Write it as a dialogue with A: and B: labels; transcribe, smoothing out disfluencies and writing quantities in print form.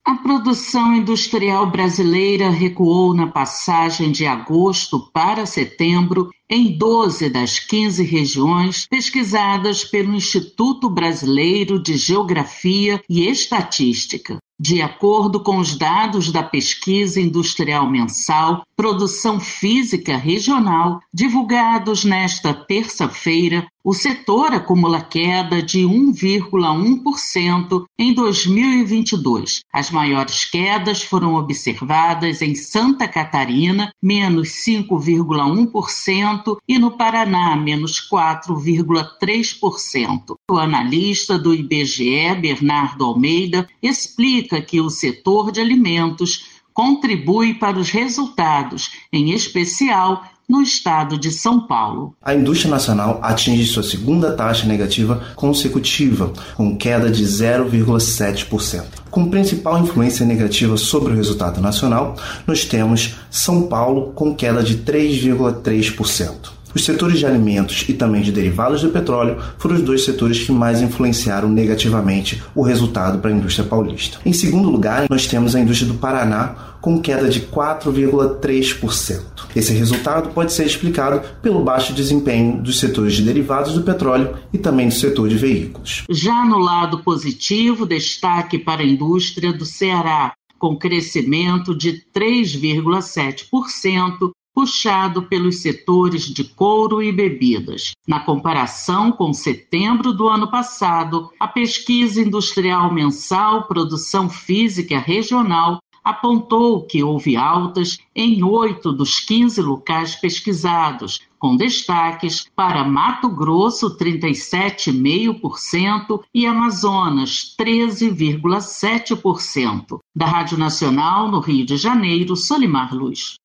A: A produção industrial brasileira recuou na passagem de agosto para setembro em 12 das 15 regiões pesquisadas pelo Instituto Brasileiro de Geografia e Estatística. De acordo com os dados da Pesquisa Industrial Mensal, Produção Física Regional, divulgados nesta terça-feira, o setor acumula queda de 1,1% em 2022. As maiores quedas foram observadas em Santa Catarina, menos 5,1%, e no Paraná, menos 4,3%. O analista do IBGE, Bernardo Almeida, explica que o setor de alimentos contribui para os resultados, em especial no estado de São Paulo.
B: A indústria nacional atinge sua segunda taxa negativa consecutiva, com queda de 0,7%. Com principal influência negativa sobre o resultado nacional, nós temos São Paulo com queda de 3,3%. Os setores de alimentos e também de derivados do petróleo foram os dois setores que mais influenciaram negativamente o resultado para a indústria paulista. Em segundo lugar, nós temos a indústria do Paraná com queda de 4,3%. Esse resultado pode ser explicado pelo baixo desempenho dos setores de derivados do petróleo e também do setor de veículos.
A: Já no lado positivo, destaque para a indústria do Ceará, com crescimento de 3,7%, puxado pelos setores de couro e bebidas. Na comparação com setembro do ano passado, a Pesquisa Industrial Mensal Produção Física Regional apontou que houve altas em 8 dos 15 locais pesquisados, com destaques para Mato Grosso, 37,5%, e Amazonas, 13,7%. Da Rádio Nacional, no Rio de Janeiro, Solimar Luz.